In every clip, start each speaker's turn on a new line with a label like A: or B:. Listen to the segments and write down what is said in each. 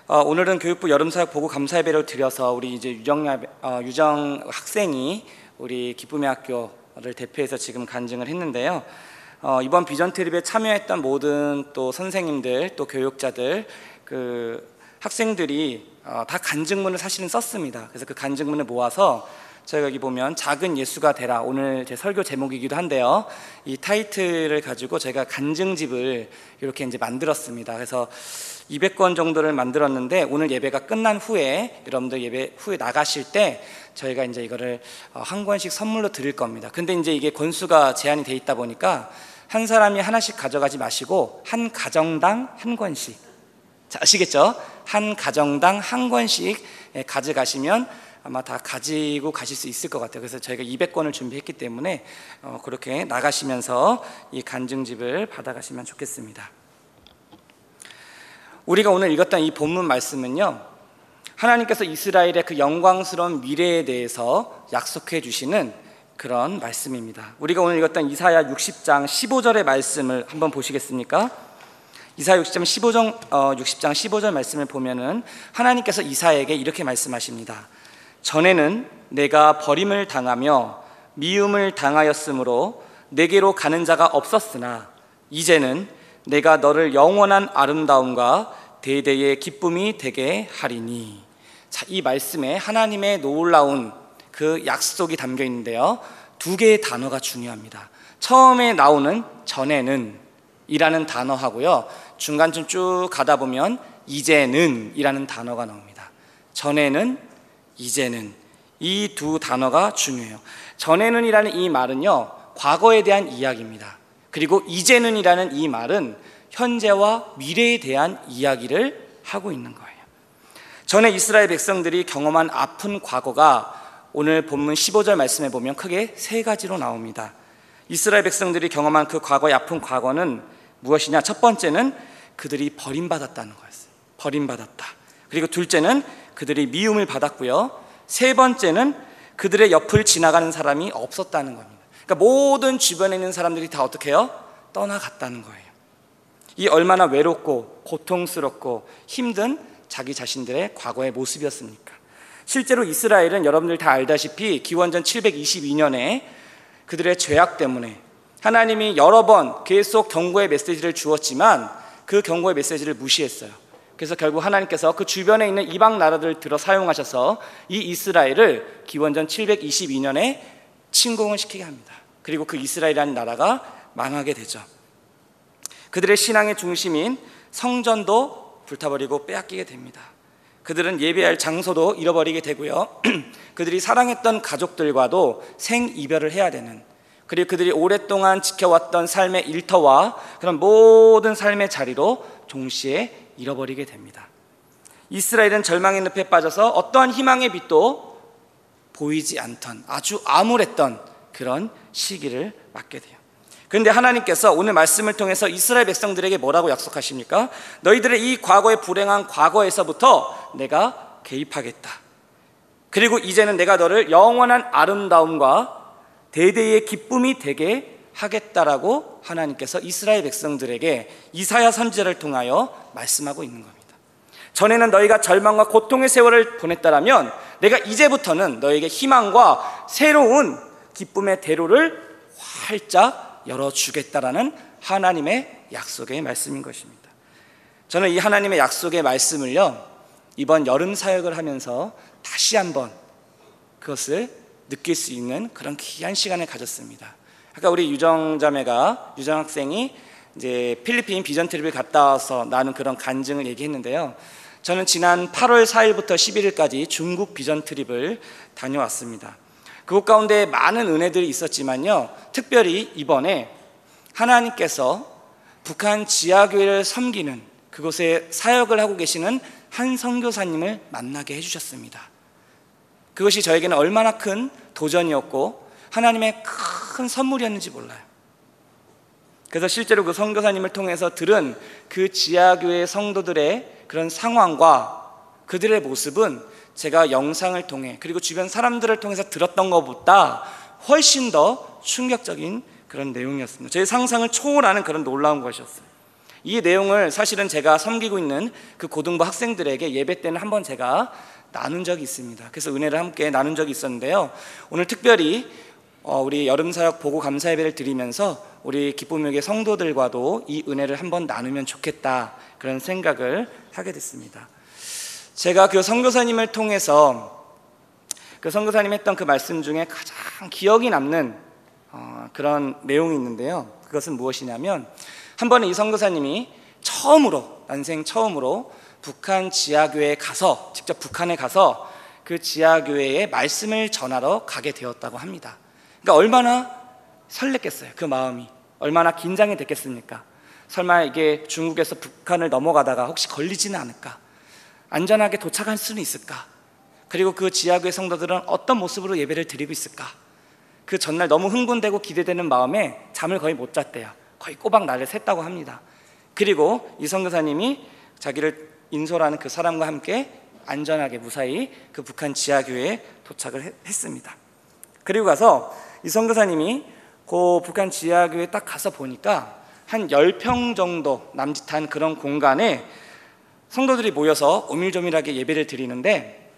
A: 오늘은 교육부 여름사역 보고 감사예배를 드려서 우리 이제 유정 학생이 우리 기쁨의 학교를 대표해서 지금 간증을 했는데요. 이번 비전 트립에 참여했던 모든 또 선생님들 또 교육자들 그 학생들이 다 간증문을 사실은 썼습니다. 그래서 그 간증문을 모아서 저희가 여기 보면 작은 예수가 되라, 오늘 제 설교 제목이기도 한데요. 이 타이틀을 가지고 제가 간증집을 이렇게 이제 만들었습니다. 그래서 200권 정도를 만들었는데 오늘 예배가 끝난 후에 여러분들 예배 후에 나가실 때 저희가 이제 이거를 한 권씩 선물로 드릴 겁니다. 근데 이제 이게 권수가 제한이 돼 있다 보니까 한 사람이 하나씩 가져가지 마시고 한 가정당 한 권씩, 자, 아시겠죠? 한 가정당 한 권씩 가져가시면 아마 다 가지고 가실 수 있을 것 같아요. 그래서 저희가 200권을 준비했기 때문에 그렇게 나가시면서 이 간증집을 받아가시면 좋겠습니다. 우리가 오늘 읽었던 이 본문 말씀은요, 하나님께서 이스라엘의 그 영광스러운 미래에 대해서 약속해 주시는 그런 말씀입니다. 우리가 오늘 읽었던 이사야 60장 15절의 말씀을 한번 보시겠습니까? 이사야 60장 15절 말씀을 보면은 하나님께서 이사야에게 이렇게 말씀하십니다. 전에는 내가 버림을 당하며 미움을 당하였으므로 내게로 가는 자가 없었으나 이제는 내가 너를 영원한 아름다움과 대대의 기쁨이 되게 하리니. 자, 이 말씀에 하나님의 놀라운 그 약속이 담겨 있는데요, 두 개의 단어가 중요합니다. 처음에 나오는 전에는 이라는 단어하고요, 중간쯤 쭉 가다 보면 이제는 이라는 단어가 나옵니다. 전에는, 이제는, 이 두 단어가 중요해요. 전에는 이라는 이 말은요, 과거에 대한 이야기입니다. 그리고 이제는 이라는 이 말은 현재와 미래에 대한 이야기를 하고 있는 거예요. 전에 이스라엘 백성들이 경험한 아픈 과거가 오늘 본문 15절 말씀에 보면 크게 세 가지로 나옵니다. 이스라엘 백성들이 경험한 그 과거의 아픈 과거는 무엇이냐? 첫 번째는 그들이 버림받았다는 거였어요. 버림받았다. 그리고 둘째는 그들이 미움을 받았고요, 세 번째는 그들의 옆을 지나가는 사람이 없었다는 겁니다. 그러니까 모든 주변에 있는 사람들이 다 어떻게 해요? 떠나갔다는 거예요. 이 얼마나 외롭고 고통스럽고 힘든 자기 자신들의 과거의 모습이었습니까? 실제로 이스라엘은 여러분들 다 알다시피 기원전 722년에 그들의 죄악 때문에 하나님이 여러 번 계속 경고의 메시지를 주었지만 그 경고의 메시지를 무시했어요. 그래서 결국 하나님께서 그 주변에 있는 이방 나라들을 들어 사용하셔서 이 이스라엘을 기원전 722년에 침공을 시키게 합니다. 그리고 그 이스라엘이라는 나라가 망하게 되죠. 그들의 신앙의 중심인 성전도 불타버리고 빼앗기게 됩니다. 그들은 예배할 장소도 잃어버리게 되고요, 그들이 사랑했던 가족들과도 생이별을 해야 되는, 그리고 그들이 오랫동안 지켜왔던 삶의 일터와 그런 모든 삶의 자리로 동시에 잃어버리게 됩니다. 이스라엘은 절망의 늪에 빠져서 어떠한 희망의 빛도 보이지 않던 아주 암울했던 그런 시기를 맞게 돼요. 그런데 하나님께서 오늘 말씀을 통해서 이스라엘 백성들에게 뭐라고 약속하십니까? 너희들의 이 과거의 불행한 과거에서부터 내가 개입하겠다. 그리고 이제는 내가 너를 영원한 아름다움과 대대의 기쁨이 되게 하겠다라고 하나님께서 이스라엘 백성들에게 이사야 선지자를 통하여 말씀하고 있는 겁니다. 전에는 너희가 절망과 고통의 세월을 보냈다라면 내가 이제부터는 너에게 희망과 새로운 기쁨의 대로를 활짝 열어주겠다라는 하나님의 약속의 말씀인 것입니다. 저는 이 하나님의 약속의 말씀을요, 이번 여름 사역을 하면서 다시 한번 그것을 느낄 수 있는 그런 귀한 시간을 가졌습니다. 아까 우리 유정 학생이 이제 필리핀 비전 트립을 갔다 와서 나눈 그런 간증을 얘기했는데요, 저는 지난 8월 4일부터 11일까지 중국 비전 트립을 다녀왔습니다. 그곳 가운데 많은 은혜들이 있었지만요, 특별히 이번에 하나님께서 북한 지하교회를 섬기는 그곳에 사역을 하고 계시는 한 선교사님을 만나게 해주셨습니다. 그것이 저에게는 얼마나 큰 도전이었고 하나님의 큰 선물이었는지 몰라요. 그래서 실제로 그 선교사님을 통해서 들은 그 지하교회 성도들의 그런 상황과 그들의 모습은 제가 영상을 통해 그리고 주변 사람들을 통해서 들었던 것보다 훨씬 더 충격적인 그런 내용이었습니다. 제 상상을 초월하는 그런 놀라운 것이었어요. 이 내용을 사실은 제가 섬기고 있는 그 고등부 학생들에게 예배 때는 한번 제가 나눈 적이 있습니다. 그래서 은혜를 함께 나눈 적이 있었는데요. 오늘 특별히 우리 여름사역 보고 감사 예배를 드리면서 우리 기쁨교회 성도들과도 이 은혜를 한번 나누면 좋겠다, 그런 생각을 하게 됐습니다. 제가 그 선교사님을 통해서 그 선교사님이 했던 그 말씀 중에 가장 기억이 남는 그런 내용이 있는데요. 그것은 무엇이냐면, 한 번에 이 선교사님이 난생 처음으로 북한 지하교회에 가서, 직접 북한에 가서 그 지하교회에 말씀을 전하러 가게 되었다고 합니다. 그러니까 얼마나 설렜겠어요. 그 마음이 얼마나 긴장이 됐겠습니까? 설마 이게 중국에서 북한을 넘어가다가 혹시 걸리지는 않을까? 안전하게 도착할 수는 있을까? 그리고 그 지하교회 성도들은 어떤 모습으로 예배를 드리고 있을까? 그 전날 너무 흥분되고 기대되는 마음에 잠을 거의 못 잤대요. 거의 꼬박 날을 샜다고 합니다. 그리고 이 선교사님이 자기를 인솔하는 그 사람과 함께 안전하게 무사히 그 북한 지하교회에 도착을 했습니다. 그리고 가서 이 선교사님이 그 북한 지하교회에 딱 가서 보니까 한 10평 정도 남짓한 그런 공간에 성도들이 모여서 오밀조밀하게 예배를 드리는데,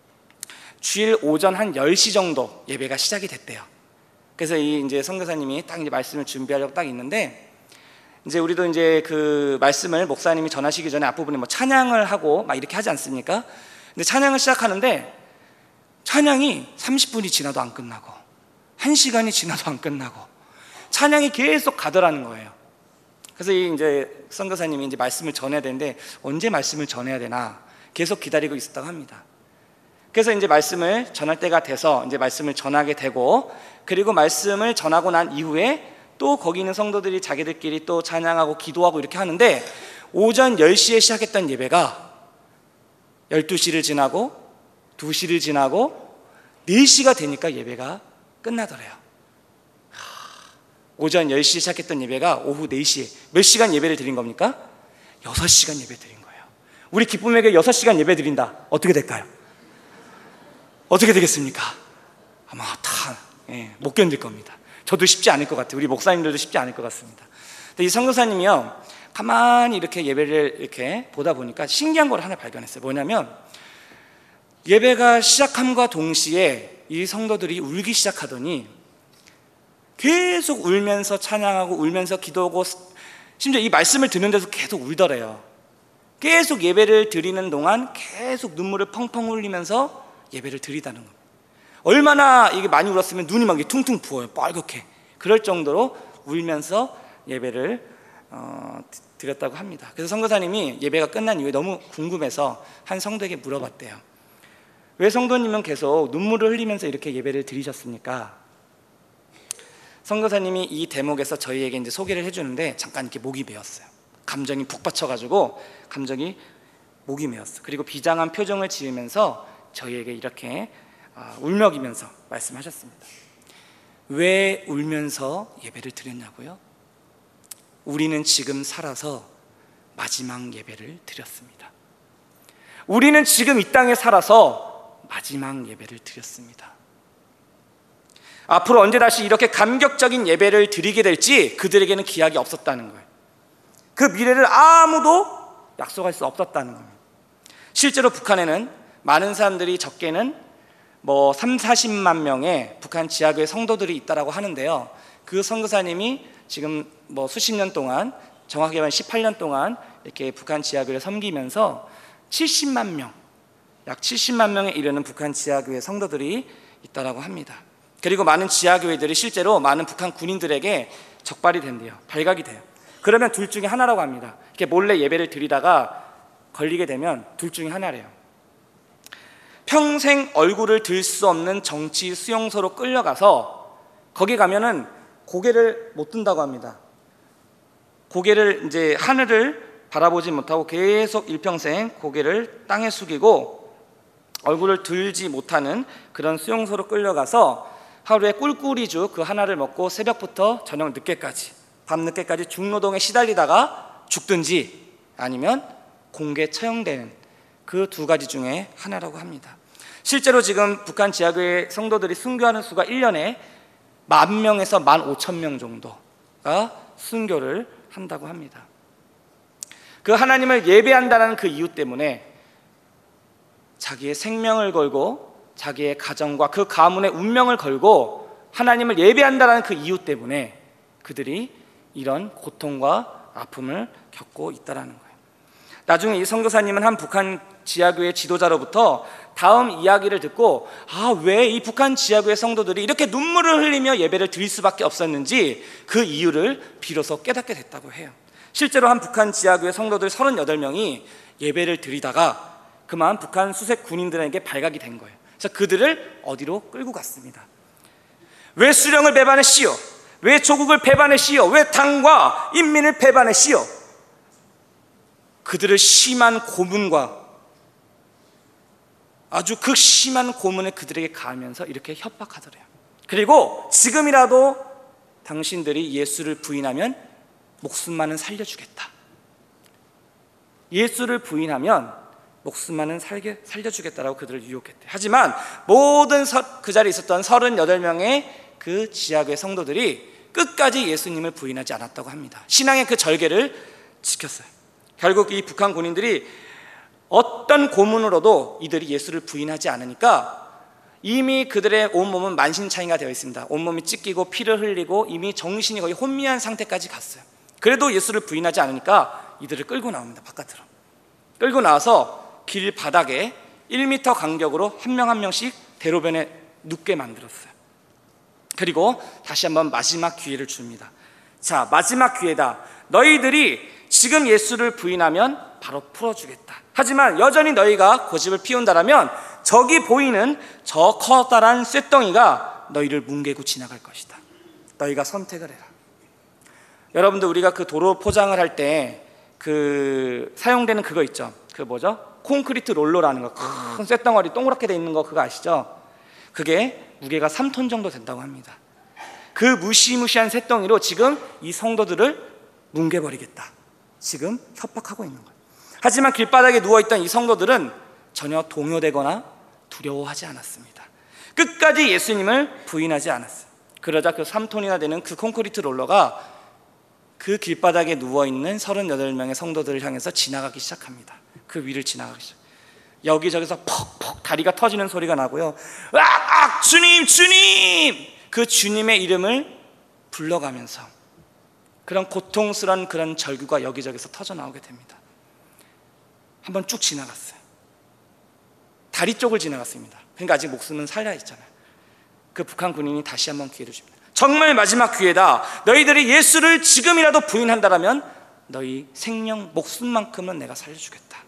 A: 주일 오전 한 10시 정도 예배가 시작이 됐대요. 그래서 이제 선교사님이 딱 이제 말씀을 준비하려고 딱 있는데, 이제 우리도 이제 그 말씀을 목사님이 전하시기 전에 앞부분에 뭐 찬양을 하고 막 이렇게 하지 않습니까? 근데 찬양을 시작하는데 찬양이 30분이 지나도 안 끝나고 1시간이 지나도 안 끝나고 찬양이 계속 가더라는 거예요. 그래서 이제 선교사님이 이제 말씀을 전해야 되는데 언제 말씀을 전해야 되나 계속 기다리고 있었다고 합니다. 그래서 이제 말씀을 전할 때가 돼서 이제 말씀을 전하게 되고, 그리고 말씀을 전하고 난 이후에 또 거기 있는 성도들이 자기들끼리 또 찬양하고 기도하고 이렇게 하는데, 오전 10시에 시작했던 예배가 12시를 지나고 2시를 지나고 4시가 되니까 예배가 끝나더래요. 오전 10시에 시작했던 예배가 오후 4시에 몇 시간 예배를 드린 겁니까? 6시간 예배 드린 거예요. 우리 기쁨에게 6시간 예배 드린다. 어떻게 될까요? 어떻게 되겠습니까? 아마 다 못 견딜 겁니다. 저도 쉽지 않을 것 같아요. 우리 목사님들도 쉽지 않을 것 같습니다. 근데 이 선교사님이요, 가만히 이렇게 예배를 이렇게 보다 보니까 신기한 걸 하나 발견했어요. 뭐냐면 예배가 시작함과 동시에 이 성도들이 울기 시작하더니 계속 울면서 찬양하고 울면서 기도하고, 심지어 이 말씀을 듣는데도 계속 울더래요. 계속 예배를 드리는 동안 계속 눈물을 펑펑 흘리면서 예배를 드리다는 겁니다. 얼마나 이게 많이 울었으면 눈이 막 퉁퉁 부어요. 빨갛게. 그럴 정도로 울면서 예배를 드렸다고 합니다. 그래서 선교사님이 예배가 끝난 이후에 너무 궁금해서 한 성도에게 물어봤대요. 왜 성도님은 계속 눈물을 흘리면서 이렇게 예배를 드리셨습니까? 선교사님이 이 대목에서 저희에게 이제 소개를 해주는데 잠깐 이렇게 목이 메었어요. 감정이 푹 받쳐가지고 감정이 목이 메었어요. 그리고 비장한 표정을 지으면서 저희에게 이렇게 울먹이면서 말씀하셨습니다. 왜 울면서 예배를 드렸냐고요? 우리는 지금 살아서 마지막 예배를 드렸습니다. 우리는 지금 이 땅에 살아서 마지막 예배를 드렸습니다. 앞으로 언제 다시 이렇게 감격적인 예배를 드리게 될지 그들에게는 기약이 없었다는 거예요. 그 미래를 아무도 약속할 수 없었다는 겁니다. 실제로 북한에는 많은 사람들이, 적게는 뭐 30-40만 명의 북한 지하교회 성도들이 있다라고 하는데요. 그 선교사님이 지금 뭐 수십 년 동안, 정확히 말하면 18년 동안 이렇게 북한 지하교회를 섬기면서 70만 명, 약 70만 명에 이르는 북한 지하교회 성도들이 있다라고 합니다. 그리고 많은 지하교회들이 실제로 많은 북한 군인들에게 적발이 된대요. 발각이 돼요. 그러면 둘 중에 하나라고 합니다. 이렇게 몰래 예배를 드리다가 걸리게 되면 둘 중에 하나래요. 평생 얼굴을 들 수 없는 정치 수용소로 끌려가서 거기 가면은 고개를 못 든다고 합니다. 고개를 이제 하늘을 바라보지 못하고 계속 일평생 고개를 땅에 숙이고 얼굴을 들지 못하는 그런 수용소로 끌려가서 하루에 꿀꿀이죽 그 하나를 먹고 새벽부터 저녁 늦게까지, 밤 늦게까지 중노동에 시달리다가 죽든지 아니면 공개 처형되는 그 두 가지 중에 하나라고 합니다. 실제로 지금 북한 지하교회 성도들이 순교하는 수가 1년에 10,000명에서 15,000명 정도가 순교를 한다고 합니다. 그 하나님을 예배한다는 그 이유 때문에 자기의 생명을 걸고 자기의 가정과 그 가문의 운명을 걸고 하나님을 예배한다는 그 이유 때문에 그들이 이런 고통과 아픔을 겪고 있다는 거예요. 나중에 이 선교사님은 한 북한 지하교회 지도자로부터 다음 이야기를 듣고 왜 이 북한 지하교회 성도들이 이렇게 눈물을 흘리며 예배를 드릴 수밖에 없었는지 그 이유를 비로소 깨닫게 됐다고 해요. 실제로 한 북한 지하교회 성도들 38명이 예배를 드리다가 그만 북한 수색 군인들에게 발각이 된 거예요. 그래서 그들을 어디로 끌고 갔습니다. 왜 수령을 배반했시오? 왜 조국을 배반했시오? 왜 당과 인민을 배반했시오? 그들을 심한 고문과 아주 극심한 고문을 그들에게 가하면서 이렇게 협박하더래요. 그리고 지금이라도 당신들이 예수를 부인하면 목숨만은 살려주겠다. 예수를 부인하면 목숨만은 살려주겠다라고 그들을 유혹했대. 하지만 모든 그 자리에 있었던 38명의 그 지하교회 성도들이 끝까지 예수님을 부인하지 않았다고 합니다. 신앙의 그 절개를 지켰어요. 결국 이 북한 군인들이 어떤 고문으로도 이들이 예수를 부인하지 않으니까 이미 그들의 온몸은 만신창이가 되어 있습니다. 온몸이 찢기고 피를 흘리고 이미 정신이 거의 혼미한 상태까지 갔어요. 그래도 예수를 부인하지 않으니까 이들을 끌고 나옵니다. 바깥으로 끌고 나와서 길 바닥에 1m 간격으로 한 명 한 명씩 대로변에 눕게 만들었어요. 그리고 다시 한번 마지막 기회를 줍니다. 자, 마지막 기회다. 너희들이 지금 예수를 부인하면 바로 풀어주겠다. 하지만 여전히 너희가 고집을 피운다라면 저기 보이는 저 커다란 쇳덩이가 너희를 뭉개고 지나갈 것이다. 너희가 선택을 해라. 여러분들, 우리가 그 도로 포장을 할 때 그 사용되는 그거 있죠. 그 뭐죠? 콘크리트 롤러라는 거, 큰 쇳덩어리 동그랗게 돼 있는 거, 그거 아시죠? 그게 무게가 3톤 정도 된다고 합니다. 그 무시무시한 쇳덩이로 지금 이 성도들을 뭉개버리겠다, 지금 협박하고 있는 거예요. 하지만 길바닥에 누워있던 이 성도들은 전혀 동요되거나 두려워하지 않았습니다. 끝까지 예수님을 부인하지 않았어요. 그러자 그 3톤이나 되는 그 콘크리트 롤러가 그 길바닥에 누워있는 38명의 성도들을 향해서 지나가기 시작합니다. 그 위를 지나가기 시작. 여기저기서 퍽퍽 다리가 터지는 소리가 나고요. 으악! 주님! 주님! 그 주님의 이름을 불러가면서 그런 고통스러운 그런 절규가 여기저기서 터져 나오게 됩니다. 한번 쭉 지나갔어요. 다리 쪽을 지나갔습니다. 그러니까 아직 목숨은 살아있잖아요. 그 북한 군인이 다시 한번 기회를 줍니다. 정말 마지막 기회다. 너희들이 예수를 지금이라도 부인한다라면 너희 생명, 목숨만큼은 내가 살려주겠다.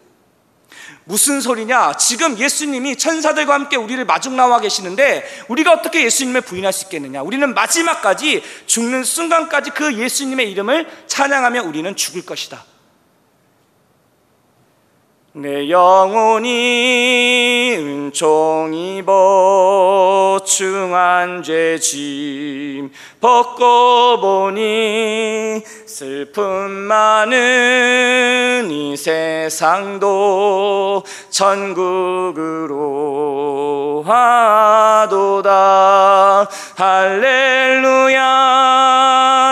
A: 무슨 소리냐? 지금 예수님이 천사들과 함께 우리를 마중 나와 계시는데 우리가 어떻게 예수님을 부인할 수 있겠느냐? 우리는 마지막까지, 죽는 순간까지 그 예수님의 이름을 찬양하며 우리는 죽을 것이다. 내 영혼이 은총 입어 중한 죄짐 벗고보니 슬픔 많은 이 세상도 천국으로 하도다. 할렐루야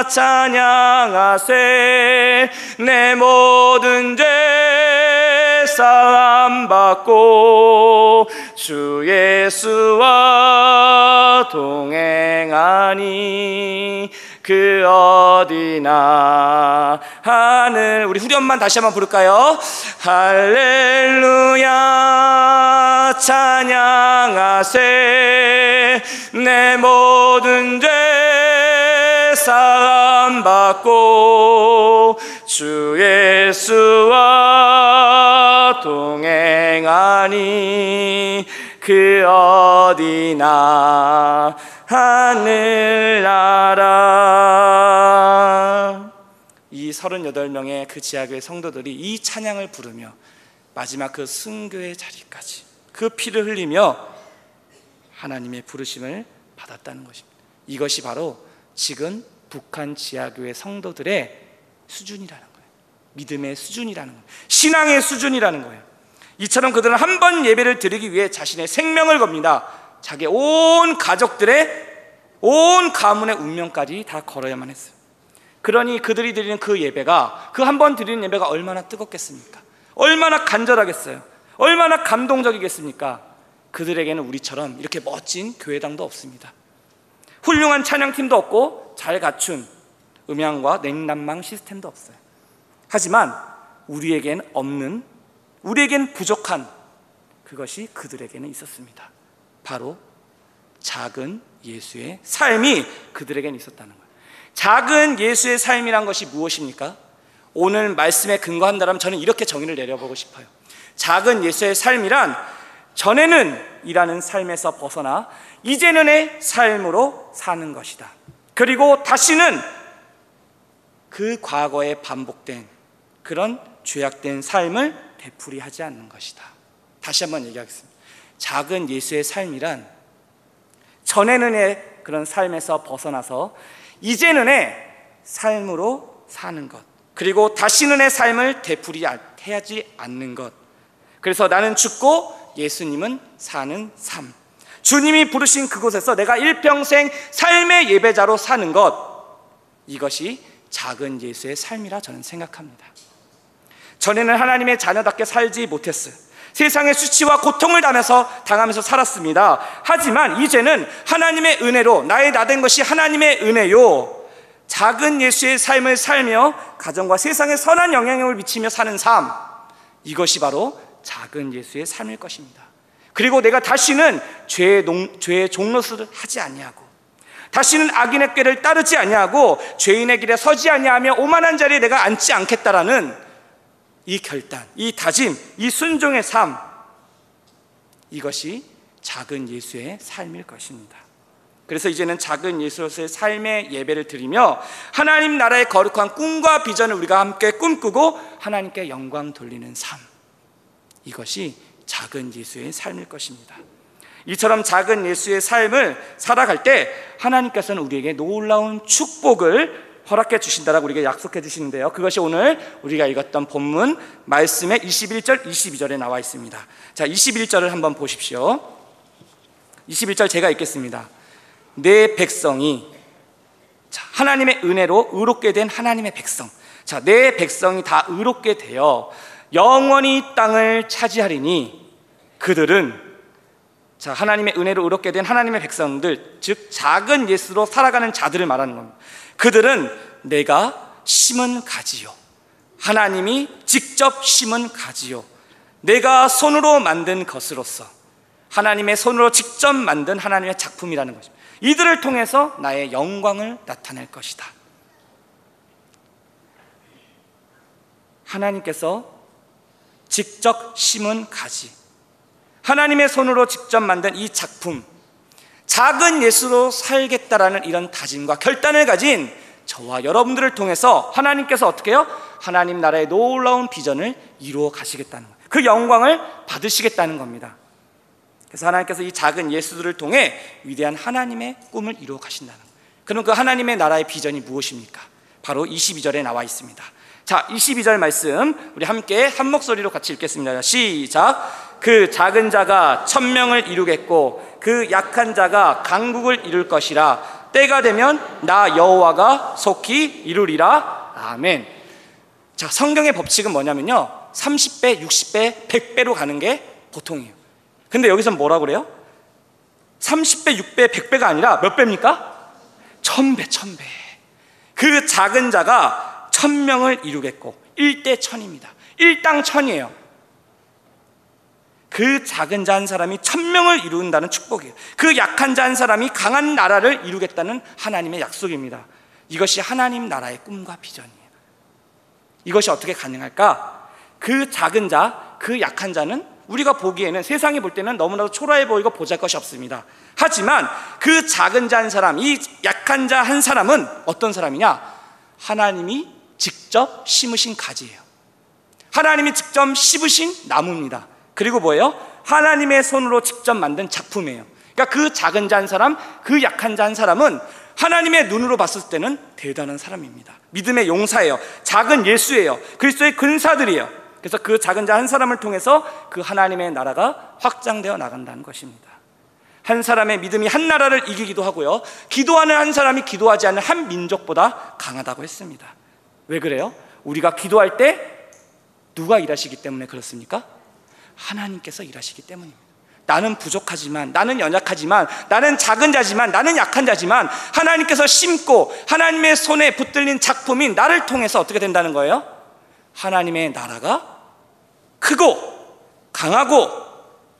A: 찬양하세. 내 모든 죄 사함 받고 주 예수와 동행하니 그 어디나 하늘. 우리 후렴만 다시 한번 부를까요? 할렐루야 찬양하세. 내 모든 죄 사함 받고 주 예수와 동행하니 그 어디나 하늘나라. 이 38명의 그 지하교회 성도들이 이 찬양을 부르며 마지막 그 순교의 자리까지 그 피를 흘리며 하나님의 부르심을 받았다는 것입니다. 이것이 바로 지금 북한 지하교회 성도들의 수준이라는 거예요. 믿음의 수준이라는 거예요. 신앙의 수준이라는 거예요. 이처럼 그들은 한 번 예배를 드리기 위해 자신의 생명을 겁니다. 자기의 온 가족들의 온 가문의 운명까지 다 걸어야만 했어요. 그러니 그들이 드리는 그 예배가, 그 한 번 드리는 예배가 얼마나 뜨겁겠습니까? 얼마나 간절하겠어요? 얼마나 감동적이겠습니까? 그들에게는 우리처럼 이렇게 멋진 교회당도 없습니다. 훌륭한 찬양팀도 없고 잘 갖춘 음향과 냉난망 시스템도 없어요. 하지만 우리에겐 없는, 우리에겐 부족한 그것이 그들에게는 있었습니다. 바로 작은 예수의 삶이 그들에겐 있었다는 거예요. 작은 예수의 삶이란 것이 무엇입니까? 오늘 말씀에 근거한다면 저는 이렇게 정의를 내려보고 싶어요. 작은 예수의 삶이란 전에는 이라는 삶에서 벗어나 이제는의 삶으로 사는 것이다. 그리고 다시는 그 과거에 반복된 그런 죄악된 삶을 되풀이하지 않는 것이다. 다시 한번 얘기하겠습니다. 작은 예수의 삶이란 전에는의 그런 삶에서 벗어나서 이제는의 삶으로 사는 것, 그리고 다시는의 삶을 되풀이하지 않는 것. 그래서 나는 죽고 예수님은 사는 삶, 주님이 부르신 그곳에서 내가 일평생 삶의 예배자로 사는 것, 이것이 작은 예수의 삶이라 저는 생각합니다. 전에는 하나님의 자녀답게 살지 못했어요. 세상의 수치와 고통을 당하면서 살았습니다. 하지만 이제는 하나님의 은혜로, 나의 나된 것이 하나님의 은혜요, 작은 예수의 삶을 살며 가정과 세상에 선한 영향력을 미치며 사는 삶, 이것이 바로 작은 예수의 삶일 것입니다. 그리고 내가 다시는 죄의 종노릇을 하지 아니하고, 다시는 악인의 꾀를 따르지 아니하고, 죄인의 길에 서지 아니하며 오만한 자리에 내가 앉지 않겠다라는 이 결단, 이 다짐, 이 순종의 삶, 이것이 작은 예수의 삶일 것입니다. 그래서 이제는 작은 예수로서의 삶의 예배를 드리며 하나님 나라의 거룩한 꿈과 비전을 우리가 함께 꿈꾸고 하나님께 영광 돌리는 삶, 이것이 작은 예수의 삶일 것입니다. 이처럼 작은 예수의 삶을 살아갈 때 하나님께서는 우리에게 놀라운 축복을 허락해 주신다라고 우리에게 약속해 주시는데요, 그것이 오늘 우리가 읽었던 본문 말씀의 21절, 22절에 나와 있습니다. 자, 21절을 한번 보십시오. 21절 제가 읽겠습니다. 내 백성이, 하나님의 은혜로 의롭게 된 하나님의 백성, 자, 내 백성이 다 의롭게 되어 영원히 땅을 차지하리니 그들은, 자, 하나님의 은혜로 의롭게 된 하나님의 백성들, 즉 작은 예수로 살아가는 자들을 말하는 겁니다. 그들은 내가 심은 가지요, 하나님이 직접 심은 가지요, 내가 손으로 만든 것으로서, 하나님의 손으로 직접 만든 하나님의 작품이라는 것입니다. 이들을 통해서 나의 영광을 나타낼 것이다. 하나님께서 직접 심은 가지, 하나님의 손으로 직접 만든 이 작품, 작은 예수로 살겠다라는 이런 다짐과 결단을 가진 저와 여러분들을 통해서 하나님께서 어떻게 해요? 하나님 나라의 놀라운 비전을 이루어 가시겠다는 거예요. 그 영광을 받으시겠다는 겁니다. 그래서 하나님께서 이 작은 예수들을 통해 위대한 하나님의 꿈을 이루어 가신다는 거예요. 그럼 그 하나님의 나라의 비전이 무엇입니까? 바로 22절에 나와 있습니다. 자, 22절 말씀 우리 함께 한 목소리로 같이 읽겠습니다. 시작. 그 작은 자가 천명을 이루겠고 그 약한 자가 강국을 이룰 것이라. 때가 되면 나 여호와가 속히 이루리라. 아멘. 자, 성경의 법칙은 뭐냐면요, 30배, 60배, 100배로 가는 게 보통이에요. 근데 여기서 뭐라고 그래요? 30배, 6배, 100배가 아니라 몇 배입니까? 1000배, 1000배. 그 작은 자가 1000명을 이루겠고, 1대 1000입니다. 1당 1000이에요. 그 작은 자 한 사람이 1000명을 이룬다는 축복이에요. 그 약한 자 한 사람이 강한 나라를 이루겠다는 하나님의 약속입니다. 이것이 하나님 나라의 꿈과 비전이에요. 이것이 어떻게 가능할까? 그 작은 자, 그 약한 자는 우리가 보기에는, 세상이 볼 때는 너무나도 초라해 보이고 보잘것이 없습니다. 하지만 그 작은 자 한 사람, 이 약한 자 한 사람은 어떤 사람이냐? 하나님이 직접 심으신 가지예요. 하나님이 직접 심으신 나무입니다. 그리고 뭐예요? 하나님의 손으로 직접 만든 작품이에요. 그러니까 그 작은 자 한 사람, 그 약한 자 한 사람은 하나님의 눈으로 봤을 때는 대단한 사람입니다. 믿음의 용사예요. 작은 예수예요. 그리스도의 근사들이에요. 그래서 그 작은 자 한 사람을 통해서 그 하나님의 나라가 확장되어 나간다는 것입니다. 한 사람의 믿음이 한 나라를 이기기도 하고요, 기도하는 한 사람이 기도하지 않는 한 민족보다 강하다고 했습니다. 왜 그래요? 우리가 기도할 때 누가 일하시기 때문에 그렇습니까? 하나님께서 일하시기 때문입니다. 나는 부족하지만, 나는 연약하지만, 나는 작은 자지만, 나는 약한 자지만 하나님께서 심고 하나님의 손에 붙들린 작품인 나를 통해서 어떻게 된다는 거예요? 하나님의 나라가 크고 강하고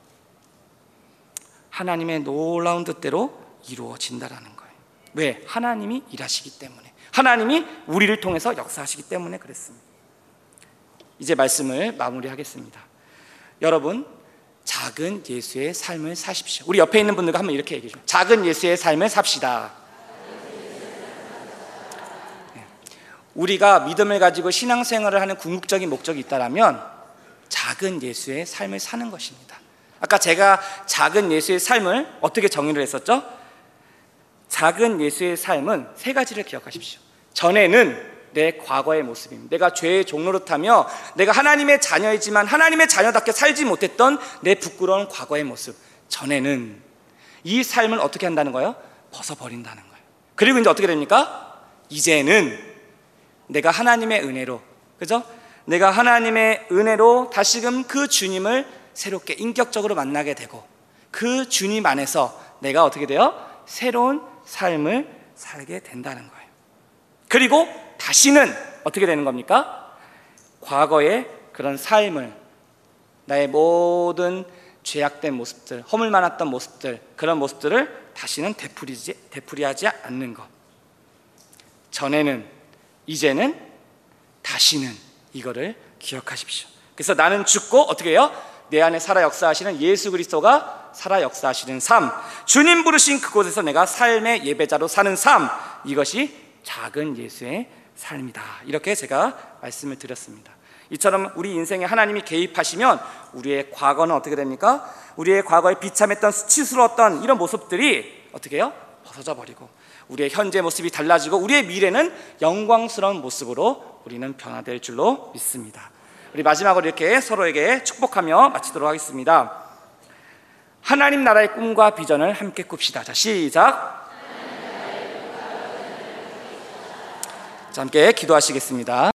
A: 하나님의 놀라운 뜻대로 이루어진다라는 거예요. 왜? 하나님이 일하시기 때문에, 하나님이 우리를 통해서 역사하시기 때문에 그랬습니다. 이제 말씀을 마무리하겠습니다. 여러분, 작은 예수의 삶을 사십시오. 우리 옆에 있는 분들과 한번 이렇게 얘기해 주세요. 작은 예수의 삶을 삽시다. 우리가 믿음을 가지고 신앙생활을 하는 궁극적인 목적이 있다면 작은 예수의 삶을 사는 것입니다. 아까 제가 작은 예수의 삶을 어떻게 정의를 했었죠? 작은 예수의 삶은 세 가지를 기억하십시오. 전에는 내 과거의 모습입니다. 내가 죄의 종노릇하며 내가 하나님의 자녀이지만 하나님의 자녀답게 살지 못했던 내 부끄러운 과거의 모습, 전에는 이 삶을 어떻게 한다는 거예요? 벗어버린다는 거예요. 그리고 이제 어떻게 됩니까? 이제는 내가 하나님의 은혜로, 그죠? 내가 하나님의 은혜로 다시금 그 주님을 새롭게 인격적으로 만나게 되고 그 주님 안에서 내가 어떻게 돼요? 새로운 삶을 살게 된다는 거예요. 그리고 다시는 어떻게 되는 겁니까? 과거의 그런 삶을, 나의 모든 죄악된 모습들, 허물 많았던 모습들, 그런 모습들을 다시는 되풀이하지 않는 것. 전에는, 이제는, 다시는, 이거를 기억하십시오. 그래서 나는 죽고 어떻게 해요? 내 안에 살아 역사하시는 예수 그리스도가 살아 역사하시는 삶, 주님 부르신 그곳에서 내가 삶의 예배자로 사는 삶, 이것이 작은 예수의 삶이다. 이렇게 제가 말씀을 드렸습니다. 이처럼 우리 인생에 하나님이 개입하시면 우리의 과거는 어떻게 됩니까? 우리의 과거에 비참했던 수치스러웠던 이런 모습들이 어떻게 해요? 벗어져 버리고 우리의 현재 모습이 달라지고 우리의 미래는 영광스러운 모습으로 우리는 변화될 줄로 믿습니다. 우리 마지막으로 이렇게 서로에게 축복하며 마치도록 하겠습니다. 하나님 나라의 꿈과 비전을 함께 꿉시다. 자, 시작. 자, 함께 기도하시겠습니다.